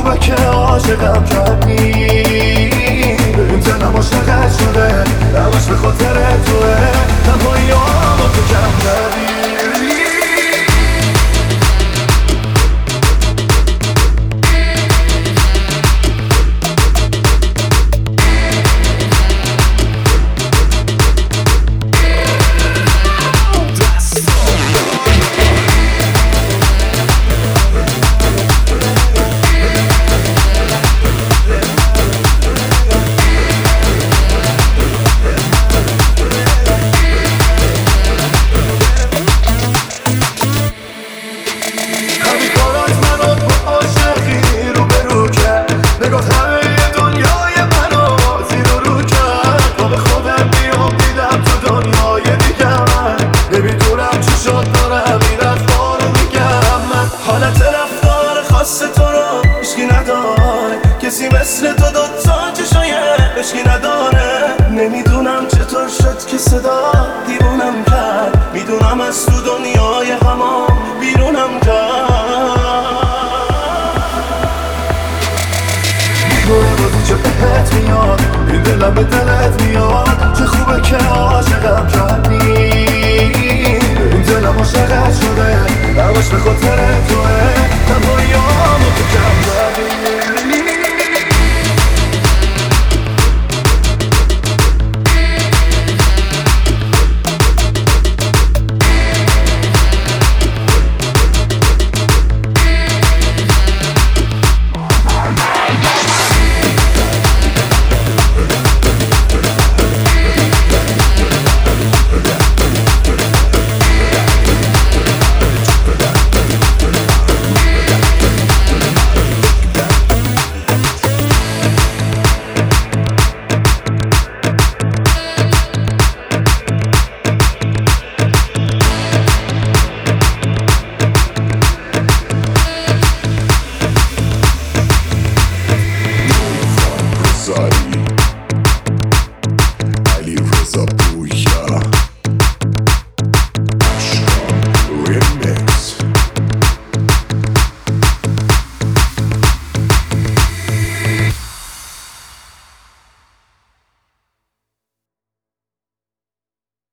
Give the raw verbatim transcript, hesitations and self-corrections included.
خوبه که عاشقم کردی. ببین دلم عاشقت شده، همش به خاطر توه، تنهایی با تو کم کردی. حالت رفتار خاص تو رو هیچکی نداره، کسی مثل تو دوتا چشای عشقی نداره. نمیدونم چطور شد که صدا دیوونم کرد، میدونم از تو دنیای غمام بیرونم کرد. میگوه روزی چه بهت میاد، این دلم به دلت میاد، چه خوبه که عاشقم